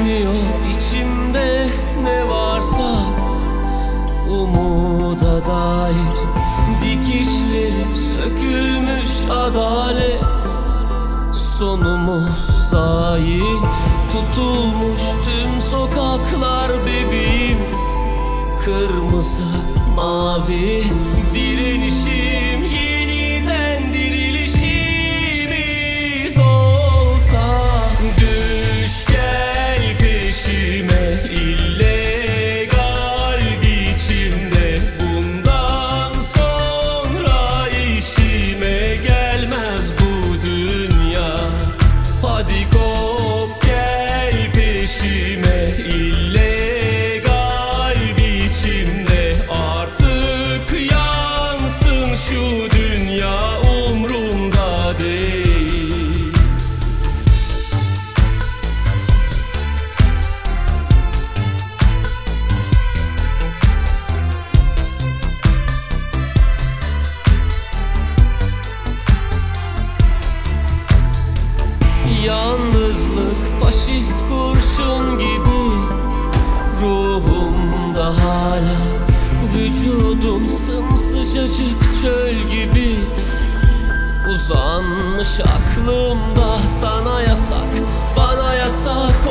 tükeniyor içimde ne varsa, umuda dair dikişleri sökülmüş adalet. Sonumuz sahi, tutulmuş tüm sokaklar bebeğim. Kırmızı, mavi direnişim, yeniden dirilişimiz olsa. Düş gel peşime, illegal biçimde. Bundan sonra işime gelmez bu dünya. Hadi kop gel peşime, illegal biçimde. Artık yansın şu dünya, umrumda değil. Yalnızlık faşist kurşun gibi ruhumda hala, vücudum sımsıcacık çöl gibi. Uzanmış aklımda sana yasak, bana yasak